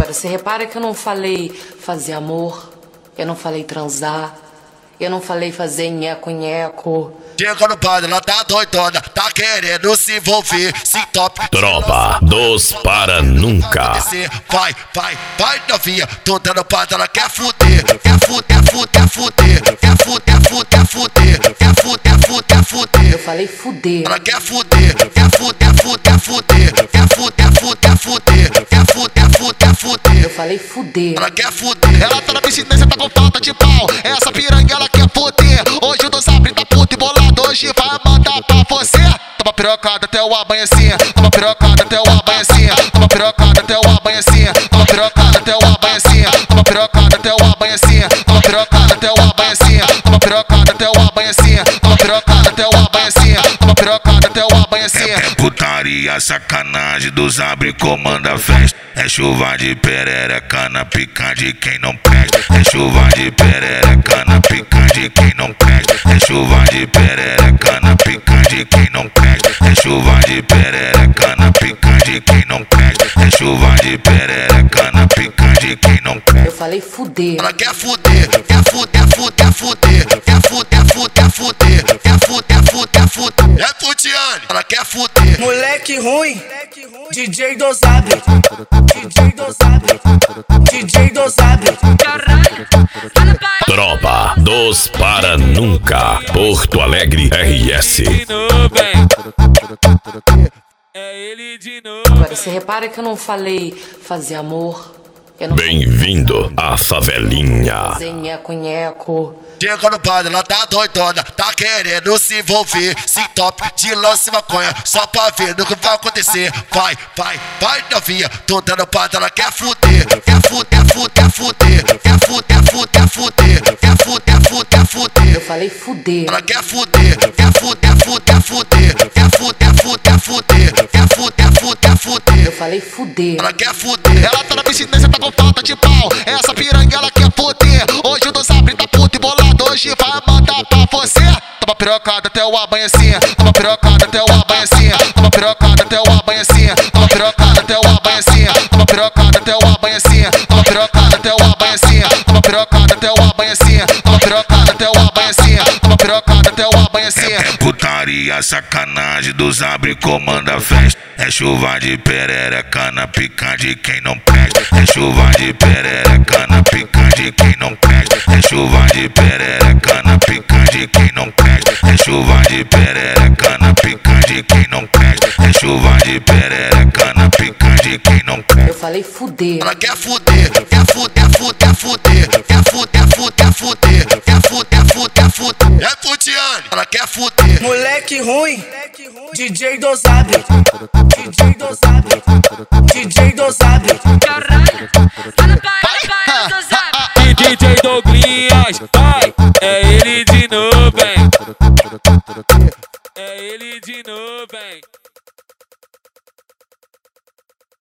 Agora você repara que eu não falei fazer amor, eu não falei transar, eu não falei fazer nheco-nheco. Chega no padre, ela tá doidona, tá querendo se envolver, se top. Tropa dos para nunca. Vai, vai, vai novinha, tô dando padre, ela quer fuder, quer fuder, fuder, fuder, quer fuder, fuder, fuder, quer fuder, fuder, fuder. Eu falei fuder. Ela quer fuder, quer fuder, fuder, fuder, quer fuder, fuder, fuder, quer fuder, fuder, fuder. Eu falei fuder. Ela quer fuder. Ela tá na piscina e cê tá com falta de pau. Essa piranha ela quer fuder. Hoje o Dom Sabre tá puto e bolado. Hoje vai mandar pra você. Toma pirocada até o amanhecer. Toma pirocada até o amanhecer. Toma pirocada até o amanhecer. Toma pirocada até o amanhecer. Toma pirocada até o amanhecer. Toma pirocada até o amanhecer. Toma pirocada até o amanhecer. Toma pirocada até o amanhecer. Toma pirocada até o amanhecer. É putaria, sacanagem do Sabre comanda a festa. É chuva de perereca na pica de quem não presta. É chuva de perereca na pica de quem não presta. É chuva de perereca na pica de quem não presta. É chuva de perereca na pica de quem não presta. É chuva de perereca na pica de quem não presta. Eu falei fuder. Ela quer fuder, quer fuder, fuder, fuder, quer fuder, fuder, fuder, quer fuder, fuder, fuder. É Futiane, ela quer fuder. Moleque ruim, DJ Dom Sabre, DJ Dom Sabre, DJ Dom Sabre. Tropa dos para nunca. Porto Alegre RS. É ele de novo. Agora você repara que eu não falei fazer amor, eu não Bem-vindo à favelinha. fazer nheco-nheco. Chega no padre, ela tá doidona, tá querendo se envolver, se top de lance maconha, só pra ver no que vai acontecer. Vai, vai, vai novinha, tô dando padre, ela quer fuder, quer fuder, fuder, fuder, quer fuder, fuder, fuder, quer fuder, fuder, fuder. Eu falei fuder. Ela quer fuder, quer fuder, fuder, fuder, quer fuder, fuder, fuder, quer fuder, fuder, fuder. Eu falei fuder. Ela quer fuder. Ela tá na piscina e cê tá com falta de pau. Essa piranha ela quer fuder. Hoje o Dom Sabre tá puto e bolado. Hoje vai mandar pra você. Toma pirocada até o amanhecer. Toma pirocada até o amanhecer. Toma pirocada até o amanhecer. Toma pirocada até o amanhecer. Toma pirocada até o amanhecer. Toma pirocada até o amanhecer. Toma pirocada até o amanhecer. Toma pirocada até o amanhecer. Toma pirocada até o amanhecer. É putaria, sacanagem do Sabre comanda a festa. É chuva de perereca na pica de quem não presta. É chuva de perereca na pica de quem não presta. É chuva de perereca na pica de quem não presta. É chuva de perereca na pica de quem não presta. É chuva de perereca na pica de quem não presta. Eu falei fuder. Ela quer fuder, quer fuder, fuder, fuder, quer fuder, fuder, fuder, quer fuder, fuder, fuder. É Futiane, ela quer fuder. Moleque ruim, DJ Dom Sabre, DJ Dom Sabre, DJ Dom Sabre. DJ Douglinhas, vai. É ele de novo, hein. É ele de novo, hein.